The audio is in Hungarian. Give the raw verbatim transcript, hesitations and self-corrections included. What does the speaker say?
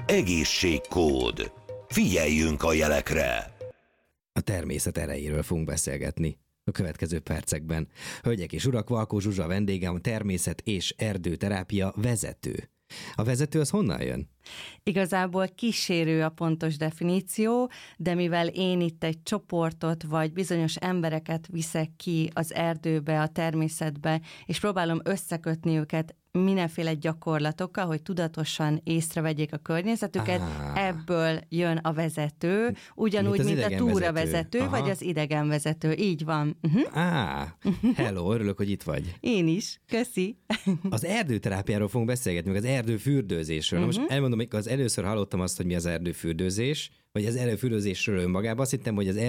Egészségkód. Figyeljünk a jelekre! A természet erejéről fogunk beszélgetni a következő percekben. Hölgyek és urak, Valkó Zsuzsa vendégem, természet- és erdőterápia vezető. A vezető az honnan jön? Igazából kísérő a pontos definíció, de mivel én itt egy csoportot vagy bizonyos embereket viszek ki az erdőbe, a természetbe, és próbálom összekötni őket mindenféle gyakorlatokkal, hogy tudatosan észrevegyék a környezetüket, ah. ebből jön a vezető, ugyanúgy, mint, mint a túravezető, Aha. vagy az idegenvezető. Így van. Uh-huh. Á, hello, örülök, hogy itt vagy. Én is, köszi. Az erdőterápiáról fogunk beszélgetni, meg az erdőfürdőzésről. Uh-huh. Na most elmondom, amikor az először hallottam azt, hogy mi az erdőfürdőzés, vagy az erdőfürdőzésről önmagában, azt hittem, hogy az